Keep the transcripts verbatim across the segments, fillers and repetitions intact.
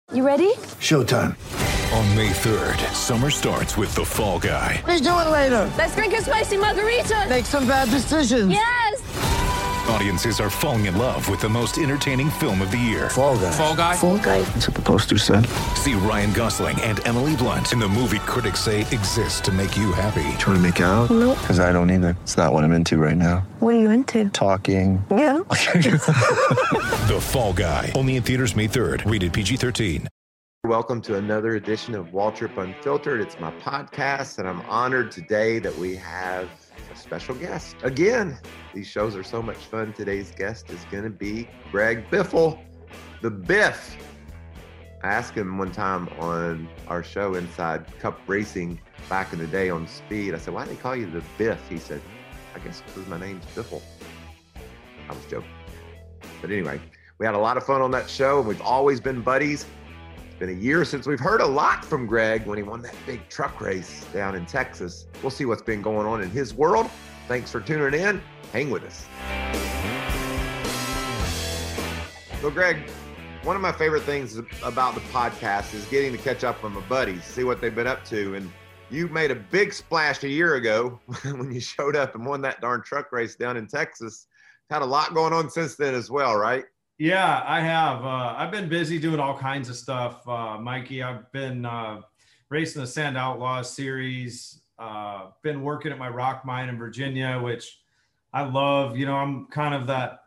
You ready? Showtime. On May third, summer starts with The Fall Guy. Let's do it later. Let's drink a spicy margarita. Make some bad decisions. Yes! Audiences are falling in love with the most entertaining film of the year. Fall Guy. Fall Guy? Fall guy. That's what the poster said. See Ryan Gosling and Emily Blunt in the movie critics say exists to make you happy. Trying to make it out? Nope. Because I don't either. It's not what I'm into right now. What are you into? Talking. Yeah. The Fall Guy. Only in theaters May third. Rated P G thirteen. Welcome to another edition of Waltrip Unfiltered. It's my podcast, and I'm honored today that we have a special guest. Again, these shows are so much fun. Today's guest is going to be Greg Biffle, the Biff. I asked him one time on our show, Inside Cup Racing, back in the day on Speed. I said, why do they call you the Biff? He said, I guess because my name's Biffle. I was joking. But anyway, we had a lot of fun on that show, and we've always been buddies. Been a year since we've heard a lot from Greg when he won that big truck race down in Texas. We'll see what's been going on in his world. Thanks for tuning in. Hang with us. So Greg, one of my favorite things about the podcast is getting to catch up with my buddies, see what they've been up to. And you made a big splash a year ago when you showed up and won that darn truck race down in Texas. Had a lot going on since then as well, right? Yeah, I have. Uh, I've been busy doing all kinds of stuff, uh, Mikey. I've been uh, racing the Sand Outlaws series, uh, been working at my rock mine in Virginia, which I love. You know, I'm kind of that,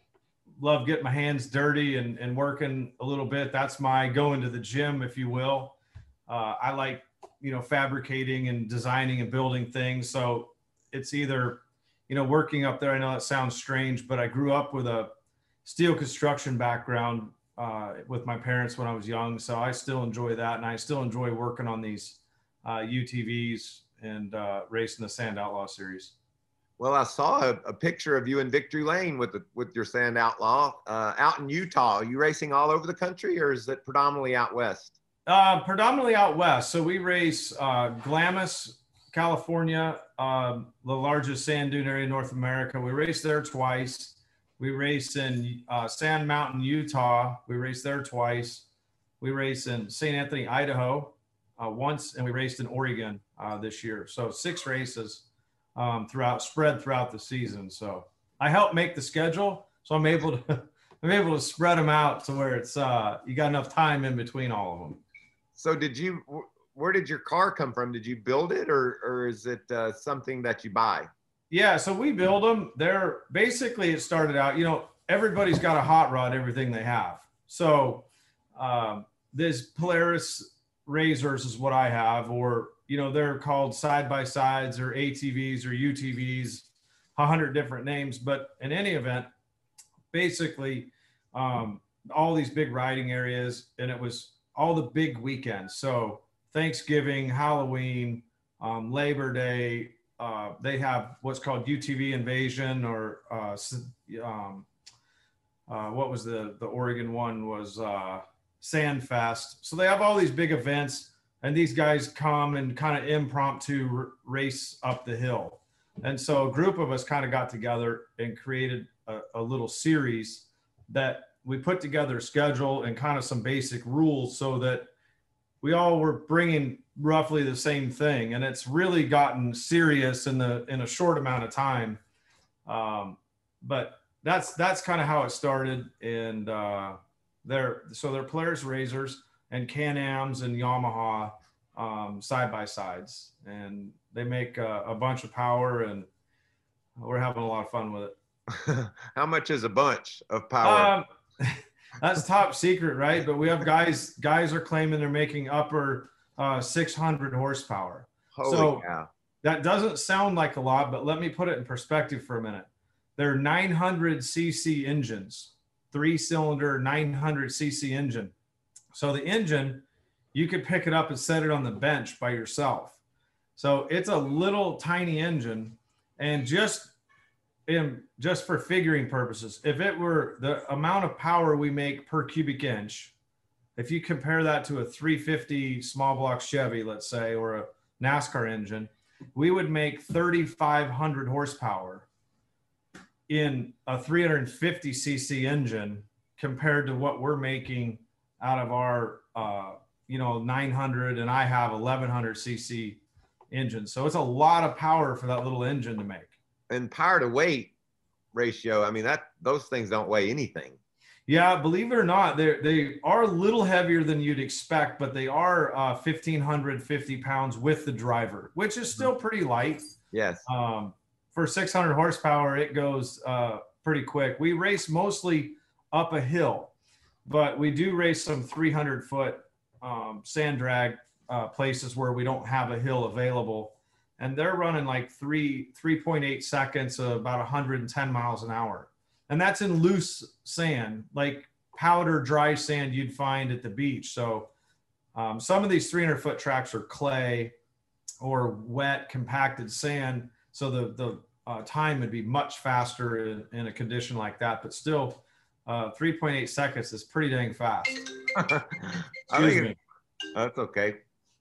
love getting my hands dirty and, and working a little bit. That's my going to the gym, if you will. Uh, I like, you know, fabricating and designing and building things. So it's either, you know, working up there. I know that sounds strange, but I grew up with a steel construction background uh, with my parents when I was young. So I still enjoy that. And I still enjoy working on these uh, U T Vs and uh, racing the Sand Outlaw series. Well, I saw a, a picture of you in Victory Lane with the, with your Sand Outlaw uh, out in Utah. Are you racing all over the country, or is it predominantly out west? Uh, predominantly out west. So we race uh, Glamis, California, um, the largest sand dune area in North America. We race there twice. We race in uh, Sand Mountain, Utah. We raced there twice. We race in Saint Anthony, Idaho uh, once, and we raced in Oregon uh, this year. So six races um, throughout, spread throughout the season. So I help make the schedule, so I'm able to I'm able to spread them out to where it's uh, you got enough time in between all of them. So did you? Where did your car come from? Did you build it, or or is it uh, something that you buy? Yeah, so we build them. They're basically, it started out, you know, everybody's got a hot rod, everything they have. So um, this Polaris Razors is what I have, or, you know, they're called side-by-sides or A T Vs or U T Vs, a hundred different names. But in any event, basically um, all these big riding areas, and it was all the big weekends. So Thanksgiving, Halloween, um, Labor Day, Uh, they have what's called U T V Invasion, or uh, um, uh, what was the, the Oregon one was uh, Sandfest. So they have all these big events, and these guys come and kind of impromptu r- race up the hill. And so a group of us kind of got together and created a, a little series that we put together a schedule and kind of some basic rules so that we all were bringing roughly the same thing, and it's really gotten serious in the in a short amount of time. Um, but that's that's kind of how it started, and uh, they're so they're Polaris Razors and Can-Ams and Yamaha um, side by sides, and they make a, a bunch of power, and we're having a lot of fun with it. How much is a bunch of power? Um, That's top secret, right? But we have guys, guys are claiming they're making upper uh, six hundred horsepower. Holy so cow. That doesn't sound like a lot, but let me put it in perspective for a minute. They're nine hundred c c engines, three cylinder, nine hundred c c engine. So the engine, you could pick it up and set it on the bench by yourself. So it's a little tiny engine, and just in, just for figuring purposes, if it were the amount of power we make per cubic inch, if you compare that to a three fifty small block Chevy, let's say, or a NASCAR engine, we would make thirty-five hundred horsepower in a three hundred fifty c c engine compared to what we're making out of our, uh, you know, nine hundred, and I have eleven hundred c c engine. So it's a lot of power for that little engine to make. And power to weight ratio, I mean, that those things don't weigh anything. Yeah, believe it or not, they they are a little heavier than you'd expect, but they are uh, one thousand five hundred fifty pounds with the driver, which is still pretty light. Yes. Um, for six hundred horsepower, it goes uh, pretty quick. We race mostly up a hill, but we do race some three hundred foot um, sand drag uh, places where we don't have a hill available. And they're running like three, three point eight seconds, uh, about one hundred ten miles an hour. And that's in loose sand, like powder, dry sand you'd find at the beach. So um, some of these three hundred foot tracks are clay or wet, compacted sand. So the, the uh, time would be much faster in, in a condition like that. But still, uh, three point eight seconds is pretty dang fast. I Excuse think me. it, that's okay.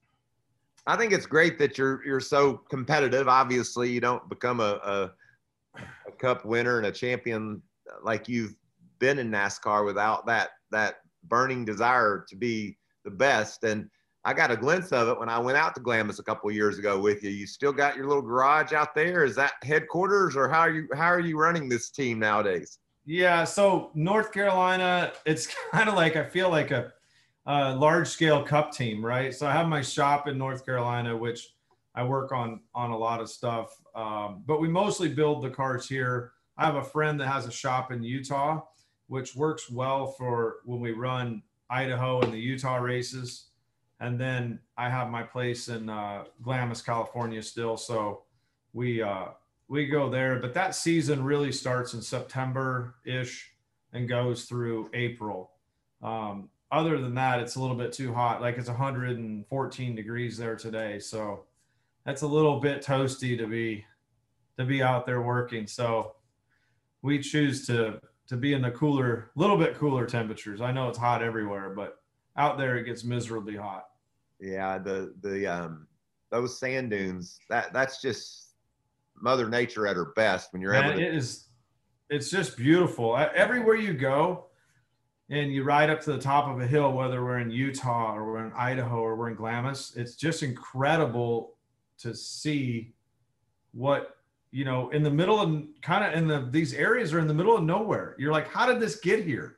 I think it's great that you're you're so competitive. Obviously, you don't become a, a, a cup winner and a champion like you've been in NASCAR without that that burning desire to be the best. And I got a glimpse of it when I went out to Glamis a couple of years ago with you. You still got your little garage out there? Is that headquarters, or how are you how are you running this team nowadays? Yeah, so North Carolina, it's kind of like I feel like a, a large scale cup team, right? So I have my shop in North Carolina, which I work on on a lot of stuff, um, but we mostly build the cars here. I have a friend that has a shop in Utah, which works well for when we run Idaho and the Utah races. And then I have my place in uh, Glamis, California still. So we uh, we go there. But that season really starts in September-ish and goes through April. Um, other than that, it's a little bit too hot. Like it's one hundred fourteen degrees there today. So that's a little bit toasty to be to be out there working. So we choose to to be in the cooler, little bit cooler temperatures. I know it's hot everywhere, but out there it gets miserably hot. Yeah, the the um those sand dunes, that that's just Mother Nature at her best when you're Man, able to. it is, it's just beautiful. Everywhere you go and you ride up to the top of a hill, whether we're in Utah or we're in Idaho or we're in Glamis, it's just incredible to see what, you know, in the middle of kind of in the, these areas are in the middle of nowhere. You're like, how did this get here?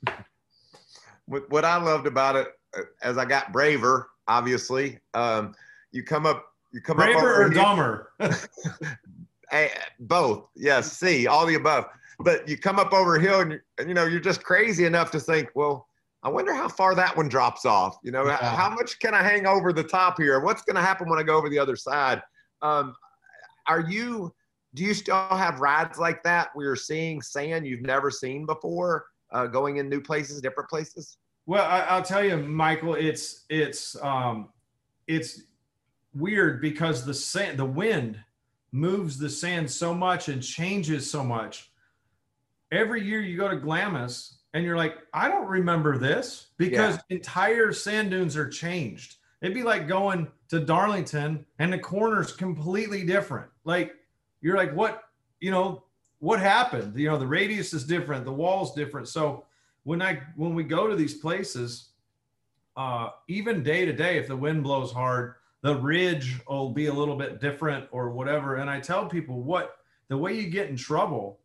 What, what I loved about it, uh, as I got braver, obviously, um, you come up, you come up Braver over or here- dumber? Eh, both, yes, see, all the above. But you come up over a hill and, you you know, you're just crazy enough to think, well, I wonder how far that one drops off. You know, Yeah. how much can I hang over the top here? What's going to happen when I go over the other side? Um, are you, do you still have rides like that where you're seeing sand you've never seen before, uh, going in new places, different places? Well, I, I'll tell you, Michael, it's, it's, um, it's weird because the sand, the wind moves the sand so much and changes so much. Every year you go to Glamis and you're like, I don't remember this, because Yeah. entire sand dunes are changed. It'd be like going to Darlington and the corner's completely different. Like, you're like, what, you know, what happened? You know, the radius is different, the wall's different. So when I, when we go to these places, uh, even day to day, if the wind blows hard, the ridge will be a little bit different or whatever. And I tell people, what, the way you get in trouble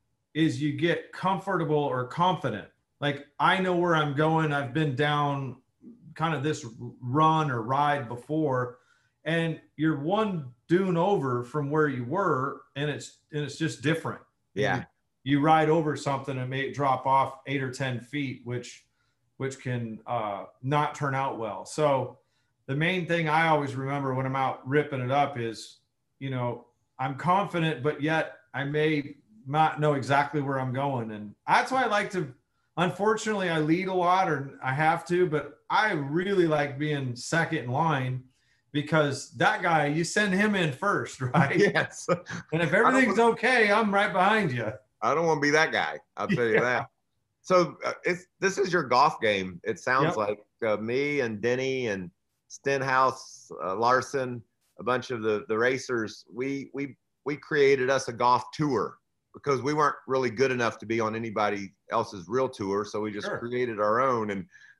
is you get comfortable or confident. Like, I know where I'm going. I've been down kind of this run or ride before, and you're one dune over from where you were, and it's, and it's just different. Yeah. You, you ride over something and may drop off eight or ten feet, which, which can uh, not turn out well. So the main thing I always remember when I'm out ripping it up is, you know, I'm confident, but yet I may not know exactly where I'm going. And that's why I like to, unfortunately, I lead a lot, or I have to, but I really like being second in line, because that guy, you send him in first, right? Yes. And if everything's okay, I'm right behind you. I don't want to be that guy. I'll tell you Yeah. that. So uh, it's, this is your golf game. It sounds Yep. like uh, me and Denny and Stenhouse, uh, Larson, a bunch of the, the racers, we, we, we created us a golf tour because we weren't really good enough to be on anybody else's real tour. So we just Sure. created our own. And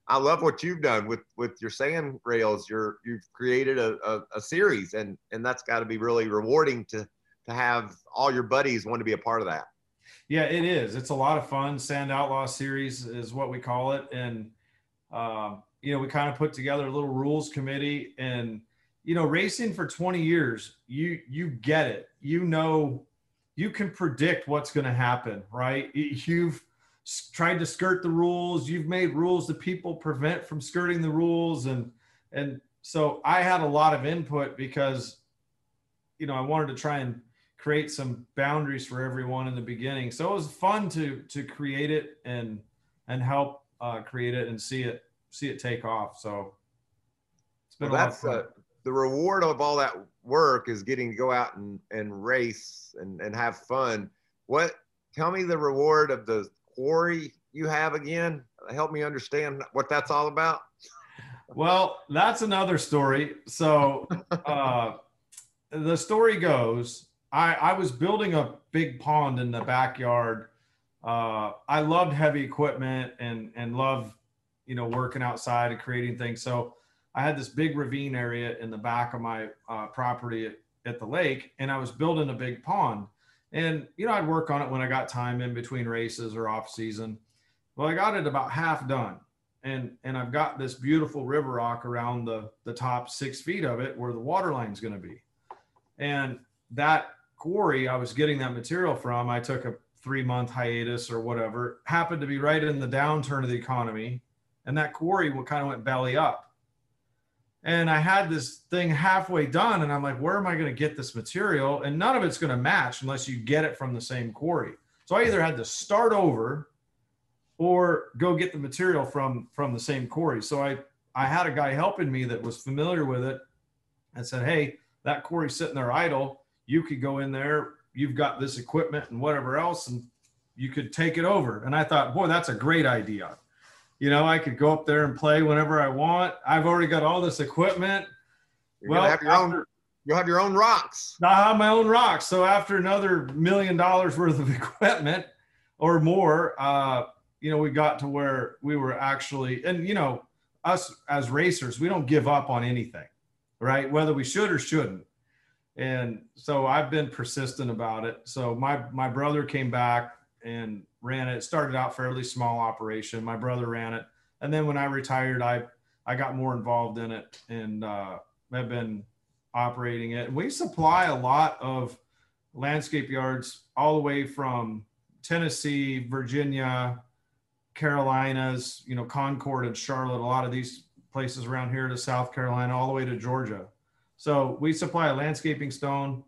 I love what you've done with with your sand rails. You're you've created a, a, a series, and and that's got to be really rewarding to to have all your buddies want to be a part of that. Yeah, it is. It's a lot of fun. Sand Outlaw series is what we call it, and um, you know, we kind of put together a little rules committee. And you know, racing for twenty years, you you get it. You know, you can predict what's going to happen, right? You've tried to skirt the rules. You've made rules that people prevent from skirting the rules. And, and so I had a lot of input because, you know, I wanted to try and create some boundaries for everyone in the beginning. So it was fun to, to create it and, and help uh, create it and see it, see it take off. So it's been well, a lot that's of fun. Uh, the reward of all that work is getting to go out and, and race and, and have fun. What, tell me the reward of the quarry you have again. Help me understand what that's all about. Well, that's another story. So uh, the story goes, I, I was building a big pond in the backyard. Uh, I loved heavy equipment and, and loved, you know, working outside and creating things. So I had this big ravine area in the back of my uh, property at, at the lake, and I was building a big pond. And, you know, I'd work on it when I got time in between races or off season. Well, I got it about half done. And, and I've got this beautiful river rock around the, the top six feet of it where the water line's going to be. And that quarry I was getting that material from, I took a three month hiatus or whatever, happened to be right in the downturn of the economy. And that quarry kind of went belly up. And I had this thing halfway done, and I'm like, where am I going to get this material? And none of it's going to match unless you get it from the same quarry. So I either had to start over or go get the material from, from the same quarry. So I, I had a guy helping me that was familiar with it and said, hey, that quarry's sitting there idle. You could go in there. You've got this equipment and whatever else, and you could take it over. And I thought, boy, that's a great idea. You know, I could go up there and play whenever I want. I've already got all this equipment. You're well, have your after, own, you'll have your own rocks. I have my own rocks. So after another million dollars worth of equipment or more, uh, you know, we got to where we were actually, and you know, us as racers, we don't give up on anything, right? Whether we should or shouldn't. And so I've been persistent about it. So my, my brother came back and ran it. It started out fairly small operation. My brother ran it. And then when I retired, I, I got more involved in it and uh, I've been operating it. And we supply a lot of landscape yards all the way from Tennessee, Virginia, Carolinas, you know, Concord and Charlotte, a lot of these places around here to South Carolina, all the way to Georgia. So we supply a landscaping stone.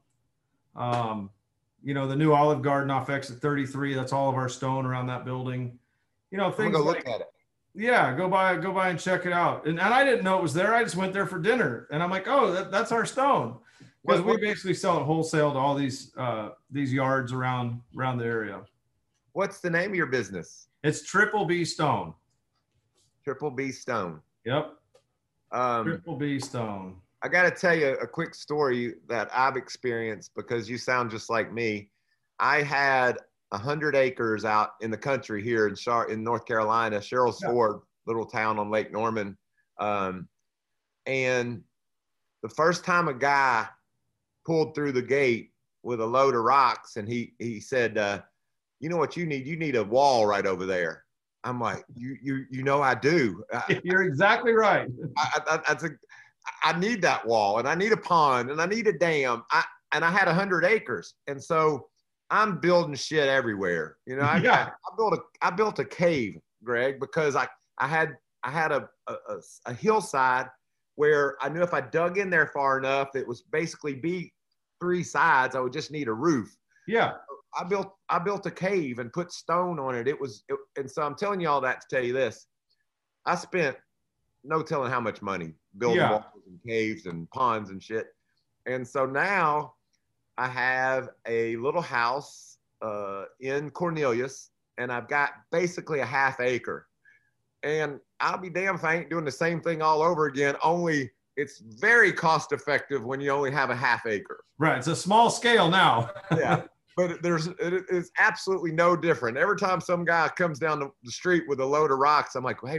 Um, you know, the new Olive Garden off exit thirty-three, that's all of our stone around that building. You know, things I'm gonna like, look at it. Yeah, go by, go by and check it out. And, and I didn't know it was there. I just went there for dinner and I'm like, oh, that, that's our stone. Because we basically sell it wholesale to all these, uh, these yards around, around the area. What's the name of your business? It's Triple B Stone. Triple B Stone. Yep. Um, Triple B Stone. I got to tell you a quick story that I've experienced because you sound just like me. I had a hundred acres out in the country here in Char- in North Carolina, Sherrills Yeah. Ford, little town on Lake Norman. Um, and the first time a guy pulled through the gate with a load of rocks and he, he said, uh, you know what you need? You need a wall right over there. I'm like, you, you, you know, I do. I, You're exactly right. I, I, that's a, I need that wall and I need a pond and I need a dam. I, and I had a hundred acres. And so I'm building shit everywhere. You know, I, Yeah. I, I built a, I built a cave, Greg, because I, I had, I had a, a, a, a hillside where I knew if I dug in there far enough, it was basically be three sides. I would just need a roof. Yeah. I built, I built a cave and put stone on it. It was, it, and so I'm telling you all that to tell you this. I spent no telling how much money building Yeah. walls and caves and ponds and shit. And so now I have a little house uh, in Cornelius and I've got basically a half acre. And I'll be damned if I ain't doing the same thing all over again, only it's very cost effective when you only have a half acre. Right. It's a small scale now. Yeah. But there's, it is absolutely no different. Every time some guy comes down the street with a load of rocks, I'm like, well, hey man,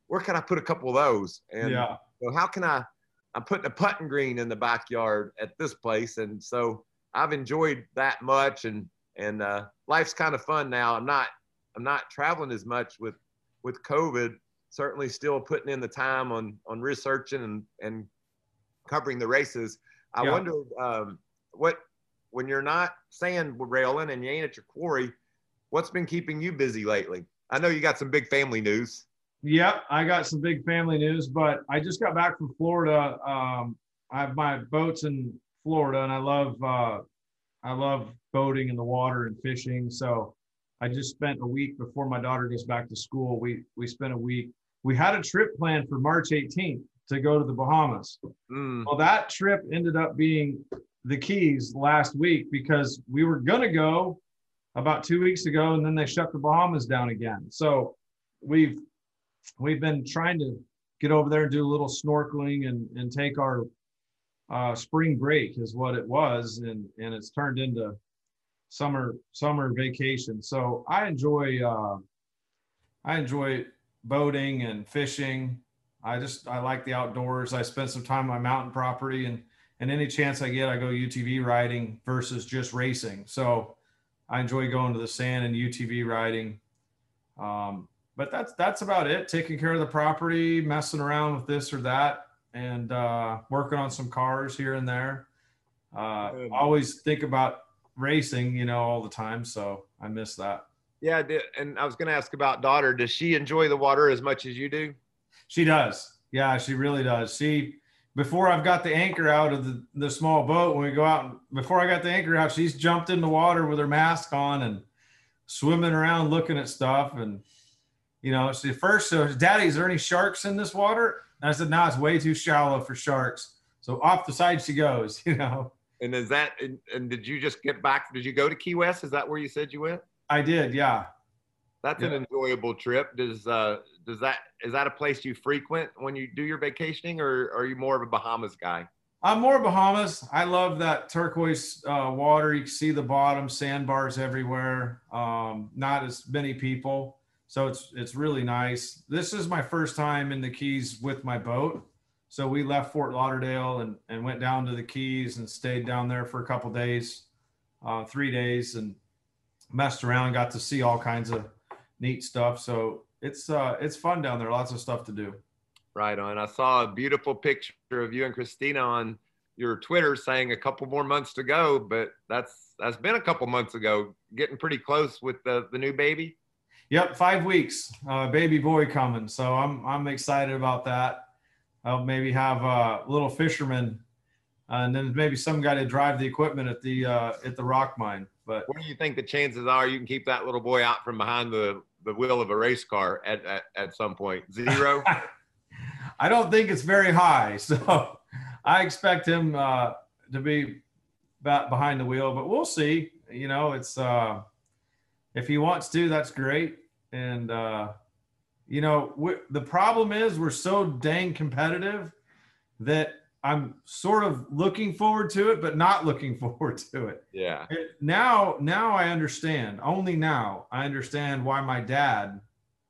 where can I put a couple of those? And Yeah. you know, how can I, I'm putting a putting green in the backyard at this place. And so I've enjoyed that much. And, and uh, life's kind of fun now. I'm not, I'm not traveling as much with, with COVID, certainly still putting in the time on, on researching and, and covering the races. I Yeah. wonder um, what, when you're not sand railing and you ain't at your quarry, what's been keeping you busy lately? I know you got some big family news. Yep, I got some big family news, but I just got back from Florida. Um, I have my boats in Florida, and I love uh, I love boating in the water and fishing. So I just spent a week before my daughter goes back to school. We we spent a week. We had a trip planned for March eighteenth to go to the Bahamas. Mm. Well, that trip ended up being the Keys last week because we were gonna go about two weeks ago, and then they shut the Bahamas down again. So we've we've been trying to get over there and do a little snorkeling and, and take our uh, spring break is what it was. And, and it's turned into summer, summer vacation. So I enjoy, uh, I enjoy boating and fishing. I just, I like the outdoors. I spend some time on my mountain property, and, and any chance I get, I go U T V riding versus just racing. So I enjoy going to the sand and U T V riding. Um, But that's that's about it. Taking care of the property, messing around with this or that, and uh, working on some cars here and there. Uh, always think about racing, you know, all the time. So I miss that. Yeah, I did. And I was going to ask about daughter. Does she enjoy the water as much as you do? She does. Yeah, she really does. She, before I've got the anchor out of the, the small boat, when we go out, before I got the anchor out, she's jumped in the water with her mask on and swimming around looking at stuff. And you know, she first said, Daddy, is there any sharks in this water? And I said, no, it's way too shallow for sharks. So off the side she goes, you know. And is that, and, and did you just get back? Did you go to Key West? Is that where you said you went? I did, yeah. That's Yeah. an enjoyable trip. Does, uh, does that, is that a place you frequent when you do your vacationing, or are you more of a Bahamas guy? I'm more Bahamas. I love that turquoise uh, water. You can see the bottom, sandbars everywhere. Um, not as many people. So it's it's really nice. This is my first time in the Keys with my boat. So we left Fort Lauderdale and, and went down to the Keys and stayed down there for a couple days, uh, three days, and messed around, got to see all kinds of neat stuff. So it's uh, it's fun down there. Lots of stuff to do. Right on. I saw a beautiful picture of you and Christina on your Twitter saying a couple more months to go, but that's that's been a couple months ago. Getting pretty close with the, the new baby. Yep, five weeks, uh, baby boy coming. So I'm I'm excited about that. I'll maybe have a little fisherman, uh, and then maybe some guy to drive the equipment at the uh, at the rock mine. But What do you think the chances are you can keep that little boy out from behind the, the wheel of a race car at, at, at some point? Zero? I don't think it's very high. So I expect him uh, to be back behind the wheel, but we'll see. You know, it's uh, if he wants to, that's great. And, uh, you know, we, the problem is we're so dang competitive that I'm sort of looking forward to it, but not looking forward to it. Yeah. It, now, now I understand. Only now I understand why my dad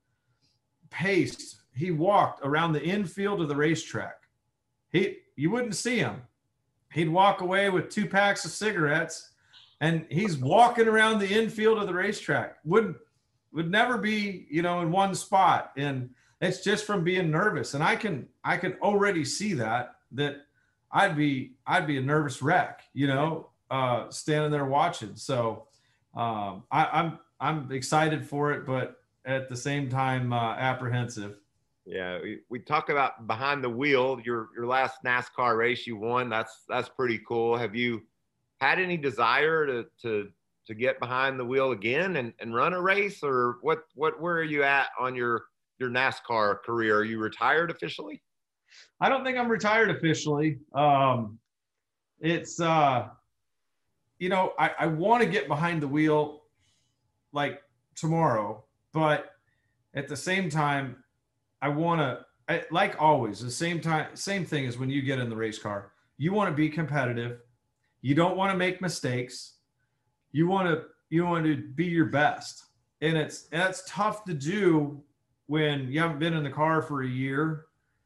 paced. He walked around the infield of the racetrack. He, you wouldn't see him. He'd walk away with two packs of cigarettes, and he's walking around the infield of the racetrack. Would would never be, you know, in one spot, and it's just from being nervous. And I can I can already see that that I'd be I'd be a nervous wreck, you know, uh, standing there watching. So um, I, I'm I'm excited for it, but at the same time uh, apprehensive. Yeah, we, we talk about behind the wheel. Your your last NASCAR race you won. That's that's pretty cool. Have you had any desire to to to get behind the wheel again and, and run a race, or what what where are you at on your your NASCAR career? Are you retired officially? I don't think I'm retired officially. Um, it's uh, you know I, I want to get behind the wheel like tomorrow, but at the same time, I want to, like always, the same time, same thing as when you get in the race car. You want to be competitive. You don't want to make mistakes. You want to, you want to be your best, and it's and it's tough to do when you haven't been in the car for a year,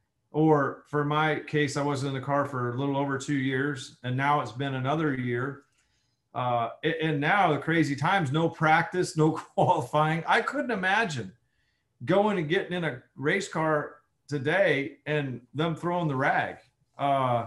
or for my case, I wasn't in the car for a little over two years, and now it's been another year. Uh, and now the crazy times, no practice, no qualifying. I couldn't imagine going and getting in a race car today and them throwing the rag. Uh,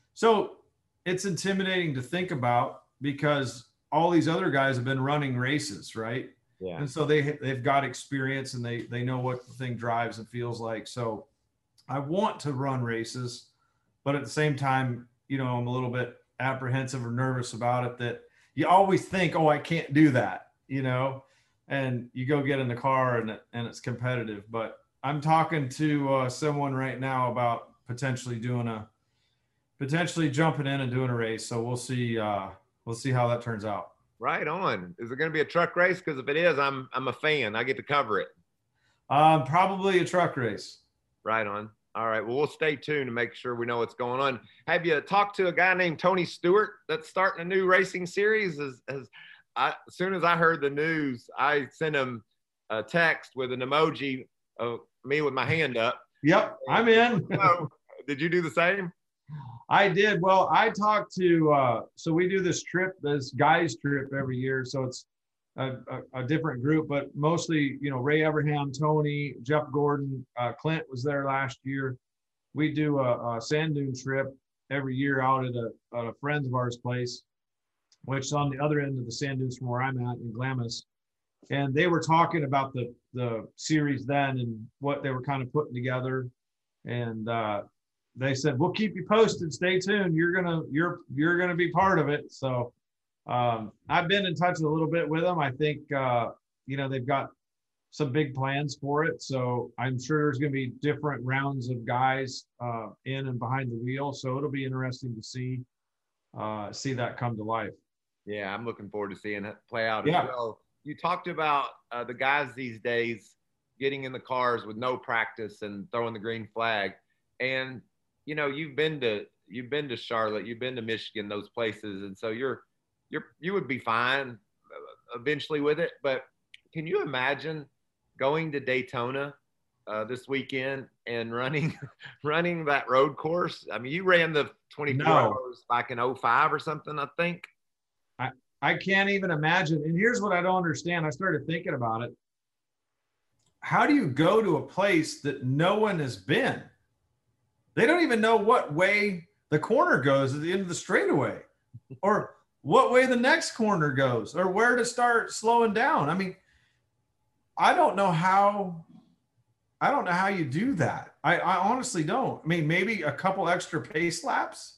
so it's intimidating to think about because all these other guys have been running races, right? Yeah. And so they, they've got experience and they, they know what the thing drives and feels like. So I want to run races, but at the same time, you know, I'm a little bit apprehensive or nervous about it, that you always think, oh, I can't do that, you know, and you go get in the car and, it, and it's competitive. But I'm talking to uh, someone right now about potentially doing a, potentially jumping in and doing a race. So we'll see, uh, we'll see how that turns out. Right on. Is it going to be a truck race? Because if it is, I'm I'm a fan. I get to cover it. Um, probably a truck race. Right on. All right. Well, we'll stay tuned to make sure we know what's going on. Have you talked to a guy named Tony Stewart that's starting a new racing series? As, as, I, as soon as I heard the news, I sent him a text with an emoji of me with my hand up. Yep, I'm in. So, did you do the same? I did. Well, I talked to, uh, so we do this trip, this guys trip every year. So it's a, a, a different group, but mostly, you know, Ray Everham, Tony, Jeff Gordon, uh, Clint was there last year. We do a, a sand dune trip every year out at a, at a friend of ours place, which is on the other end of the sand dunes from where I'm at in Glamis. And they were talking about the, the series then and what they were kind of putting together. And, uh, they said, we'll keep you posted. Stay tuned. You're going to, you're, you're going to be part of it. So um, I've been in touch a little bit with them. I think, uh, you know, they've got some big plans for it. So I'm sure there's going to be different rounds of guys uh, in and behind the wheel. So it'll be interesting to see, uh, see that come to life. Yeah. I'm looking forward to seeing it play out Yeah. as well. You talked about uh, the guys these days getting in the cars with no practice and throwing the green flag. And, you know, you've been to you've been to Charlotte, you've been to Michigan, those places, and so you're you're you would be fine eventually with it. But can you imagine going to Daytona uh, this weekend and running running that road course? I mean, you ran the twenty-four No. hours back in oh five or something, I think. I, I can't even imagine. And here's what I don't understand. I started thinking about it. How do you go to a place that no one has been? They don't even know what way the corner goes at the end of the straightaway or what way the next corner goes or where to start slowing down. I mean, I don't know how, I don't know how you do that. I, I honestly don't. I mean, maybe a couple extra pace laps.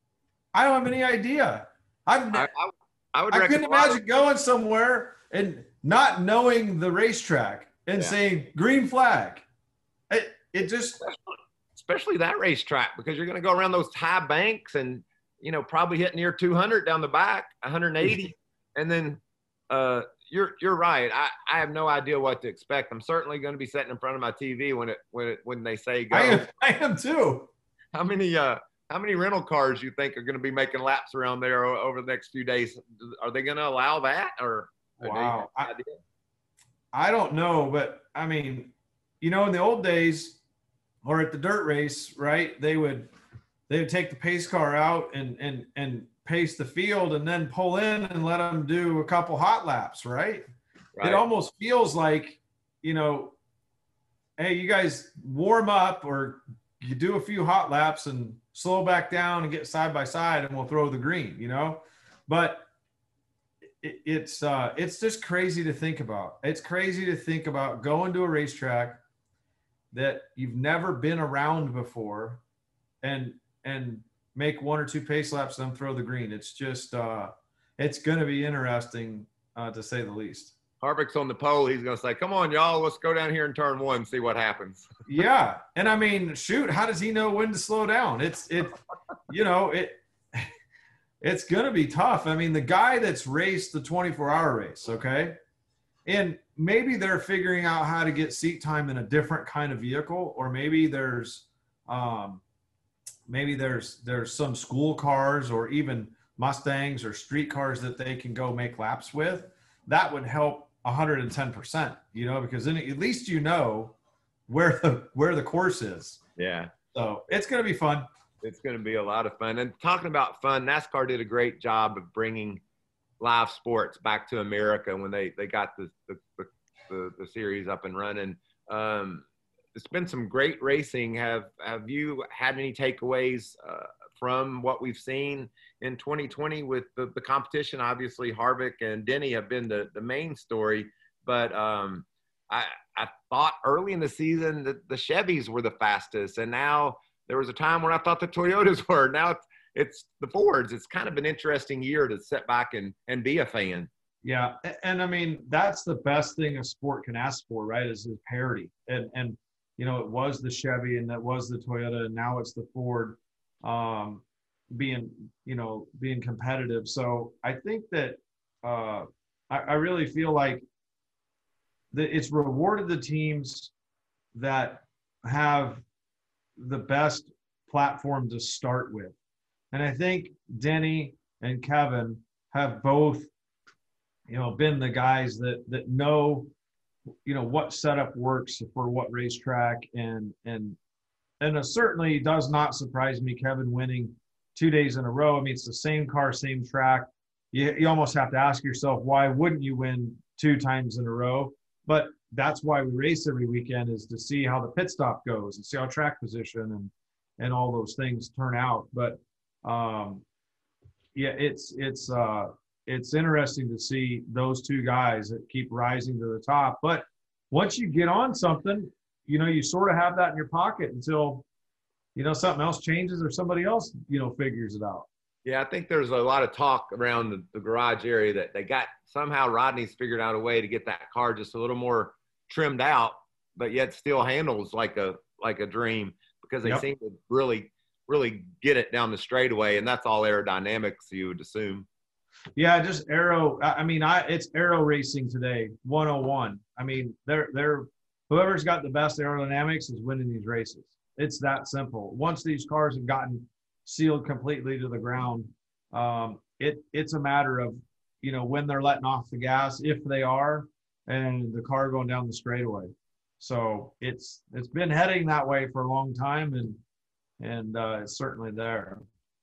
I don't have any idea. I've, I, I, I would I reckon couldn't a lot of- imagine going somewhere and not knowing the racetrack and Yeah. saying green flag. It, it just, especially that racetrack, because you're going to go around those high banks and, you know, probably hit near two hundred down the back, one eighty. And then uh, you're, you're right. I, I have no idea what to expect. I'm certainly going to be sitting in front of my T V when it, when it, when they say go. I am, I am too. How many, uh, how many rental cars you think are going to be making laps around there o- over the next few days? Are they going to allow that or? or do you have Wow. no I, idea? I don't know, but I mean, you know, in the old days or at the dirt race, right, they would, they would take the pace car out and, and, and pace the field and then pull in and let them do a couple hot laps, right? Right. It almost feels like, you know, hey, you guys warm up or you do a few hot laps and slow back down and get side by side and we'll throw the green, you know? But it, it's, uh, it's just crazy to think about. It's crazy to think about going to a racetrack that you've never been around before and, and make one or two pace laps and then throw the green. It's just, uh, it's going to be interesting, uh, to say the least. Harvick's on the pole. He's going to say, come on, y'all, let's go down here and turn one, see what happens. Yeah. And I mean, shoot, how does he know when to slow down? It's, it, you know, it, it's going to be tough. I mean, the guy that's raced the twenty-four hour race, okay, and maybe they're figuring out how to get seat time in a different kind of vehicle, or maybe there's, um, maybe there's, there's some school cars or even Mustangs or street cars that they can go make laps with. That would help one hundred ten percent, you know, because then at least, you know, where the where the course is. Yeah. So it's going to be fun. It's going to be a lot of fun. And talking about fun, NASCAR did a great job of bringing live sports back to America when they, they got the, the, the, the series up and running. Um, it's been some great racing. Have have you had any takeaways uh, from what we've seen in twenty twenty with the, the competition? Obviously, Harvick and Denny have been the, the main story, but um, I, I thought early in the season that the Chevys were the fastest, and now there was a time when I thought the Toyotas were. Now it's, it's the Fords. It's kind of an interesting year to sit back and, and be a fan. Yeah, and I mean, that's the best thing a sport can ask for, right, is, is parity. And, and, you know, it was the Chevy and that was the Toyota, and now it's the Ford um, being, you know, being competitive. So I think that uh, I, I really feel like that it's rewarded the teams that have the best platform to start with. And I think Denny and Kevin have both, you know, been the guys that that know, you know, what setup works for what racetrack, and and and it certainly does not surprise me Kevin winning two days in a row. I mean, it's the same car, same track. You you almost have to ask yourself, why wouldn't you win two times in a row? But that's why we race every weekend, is to see how the pit stop goes and see how track position and and all those things turn out. But um, yeah, it's it's uh, it's interesting to see those two guys that keep rising to the top. But once you get on something, you know, you sort of have that in your pocket until, you know, something else changes or somebody else, you know, figures it out. Yeah, I think there's a lot of talk around the, the garage area that they got somehow Rodney's figured out a way to get that car just a little more trimmed out, but yet still handles like a like a dream, because they Yep. seem to really really get it down the straightaway, and that's all aerodynamics, you would assume. Yeah, just aero. I I mean, I it's aero racing today, one oh one. I mean, they're they're whoever's got the best aerodynamics is winning these races. It's that simple. Once these cars have gotten sealed completely to the ground, um, it it's a matter of, you know, when they're letting off the gas, if they are, and the car going down the straightaway. So it's it's been heading that way for a long time, and and uh, it's certainly there.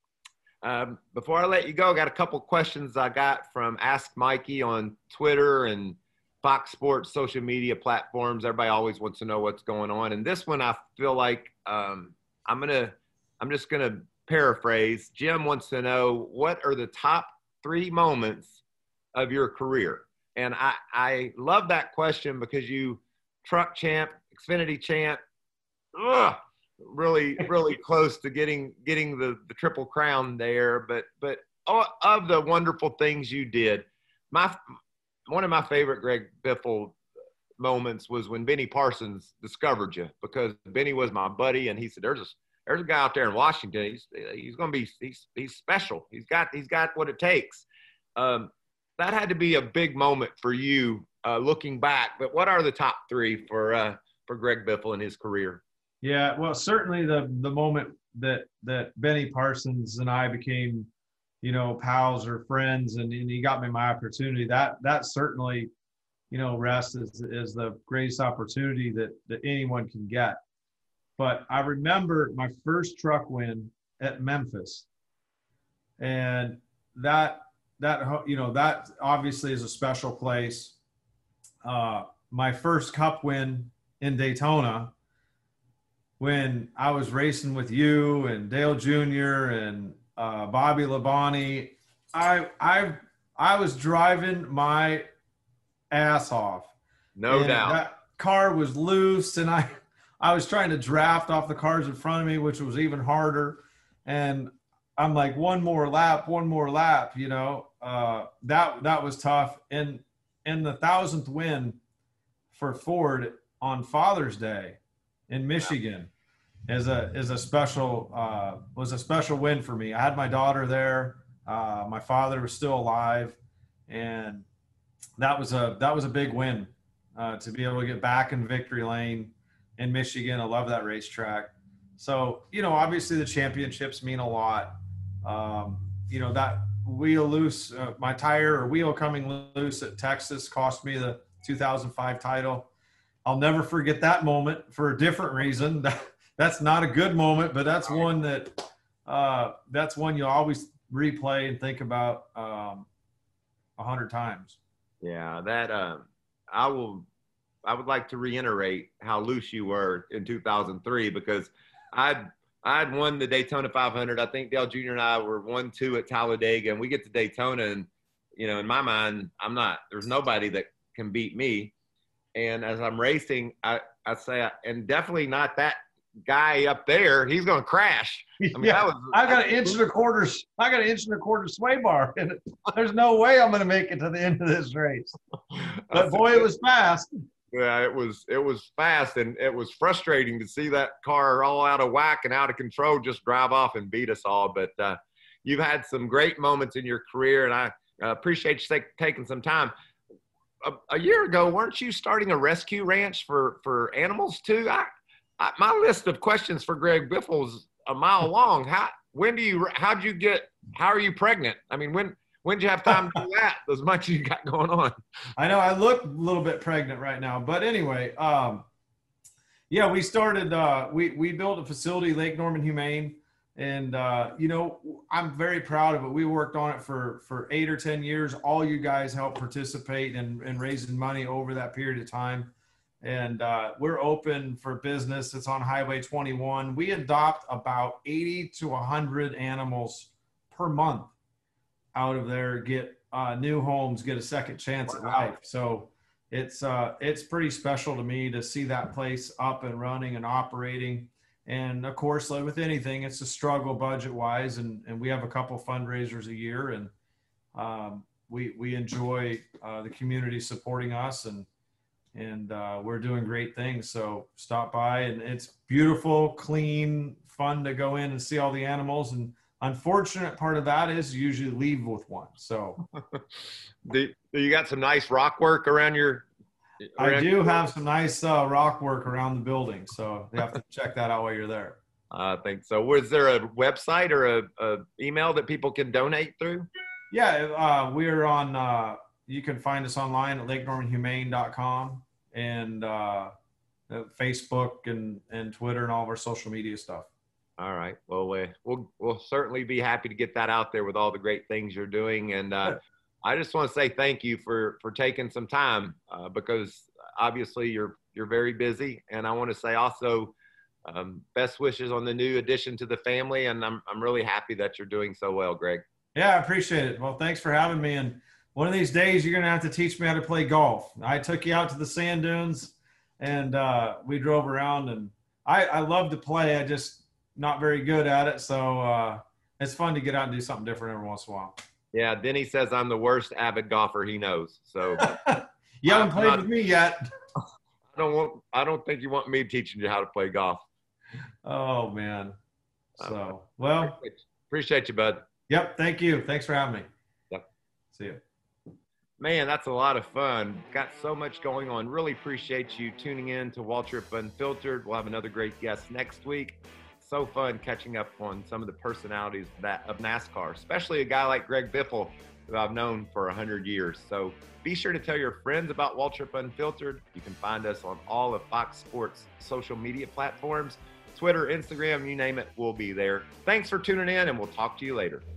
Um, before I let you go, I got a couple questions I got from Ask Mikey on Twitter and Fox Sports social media platforms. Everybody always wants to know what's going on, and this one I feel like um, I'm gonna I'm just gonna paraphrase. Jim wants to know, what are the top three moments of your career? And I, I love that question, because you truck champ, Xfinity champ, ugh, really, really close to getting getting the, the triple crown there. But but of the wonderful things you did, my one of my favorite Greg Biffle moments was when Benny Parsons discovered you, because Benny was my buddy, and he said, "There's a there's a guy out there in Washington. He's he's going to be he's he's special. He's got he's got what it takes." Um, that had to be a big moment for you, uh, looking back. But what are the top three for uh, for Greg Biffle in his career? Yeah, well, certainly the the moment that that Benny Parsons and I became, you know, pals or friends, and, and he got me my opportunity. That that certainly, you know, rests is is the greatest opportunity that that anyone can get. But I remember my first truck win at Memphis, and that that you know that obviously is a special place. Uh, my first Cup win in Daytona, when I was racing with you and Dale Junior and uh, Bobby Labonte, I I I was driving my ass off. No and doubt. That car was loose, and I I was trying to draft off the cars in front of me, which was even harder. And I'm like, one more lap, one more lap, you know. Uh, that that was tough. And and the thousandth win for Ford on Father's Day in Michigan is a is a special uh, was a special win for me. I had my daughter there. Uh, my father was still alive, and that was a that was a big win uh, to be able to get back in victory lane in Michigan. I love that racetrack. So, you know, obviously the championships mean a lot. Um, you know, that wheel loose, uh, my tire or wheel coming loose at Texas cost me the two thousand five title. I'll never forget that moment for a different reason. That, that's not a good moment, but that's one that uh, that's one you'll always replay and think about um, a hundred times. Yeah, that um, I will. I would like to reiterate how loose you were in two thousand three, because I'd I'd won the Daytona five hundred. I think Dale Junior and I were one two at Talladega, and we get to Daytona, and you know, in my mind, I'm not. There's nobody that can beat me. And as I'm racing, I I say, and definitely not that guy up there. He's going to crash. I mean, yeah, that was, I got an inch and a quarter. I got an inch and a quarter sway bar, and there's no way I'm going to make it to the end of this race. But boy, it was fast. Yeah, it was it was fast, and it was frustrating to see that car all out of whack and out of control just drive off and beat us all. But uh, you've had some great moments in your career, and I uh, appreciate you take, taking some time. A, a year ago, weren't you starting a rescue ranch for, for animals too? I, I, my list of questions for Greg Biffle is a mile long. How when do you how'd you get? How are you pregnant? I mean, when when did you have time to do that? As much as you got going on. I know I look a little bit pregnant right now, but anyway, um, yeah, we started. Uh, we we built a facility, Lake Norman Humane, and uh, you know, I'm very proud of it. We worked on it for for eight or ten years. All you guys helped participate in, in raising money over that period of time, and uh, we're open for business. It's on Highway twenty-one. We adopt about eighty to one hundred animals per month out of there, get uh, new homes, get a second chance at life. So it's uh, it's pretty special to me to see that place up and running and operating. And of course, like with anything, it's a struggle budget wise, and, and we have a couple fundraisers a year, and um, we we enjoy uh, the community supporting us, and and uh, we're doing great things. So stop by, and it's beautiful, clean, fun to go in and see all the animals. And unfortunate part of that is you usually leave with one. So do, do you got some nice rock work around your around I do your have some nice uh, rock work around the building, so you have to check that out while you're there. I think so. Was there a website or a, a email that people can donate through? Yeah, uh, we're on uh, you can find us online at lake norman humane dot com, and uh, Facebook and and Twitter and all of our social media stuff. All right. Well, we, we'll we'll certainly be happy to get that out there with all the great things you're doing. And uh, I just want to say thank you for for taking some time uh, because obviously you're you're very busy. And I want to say also um, best wishes on the new addition to the family. And I'm I'm really happy that you're doing so well, Greg. Yeah, I appreciate it. Well, thanks for having me. And one of these days you're going to have to teach me how to play golf. I took you out to the sand dunes, and uh, we drove around. And I I love to play. I just not very good at it, so uh, it's fun to get out and do something different every once in a while. Yeah, Denny says I'm the worst avid golfer he knows. So you haven't played not, with me yet. I don't want. I don't think you want me teaching you how to play golf. Oh man. So Uh, well, appreciate, appreciate you, bud. yep. Thank you. Thanks for having me. Yep. See you. Man, that's a lot of fun. Got so much going on. Really appreciate you tuning in to Waltrip Unfiltered. We'll have another great guest next week. So fun catching up on some of the personalities that of NASCAR, especially a guy like Greg Biffle, who I've known for one hundred years. So be sure to tell your friends about Waltrip Unfiltered. You can find us on all of Fox Sports social media platforms, Twitter, Instagram, you name it, we'll be there. Thanks for tuning in, and we'll talk to you later.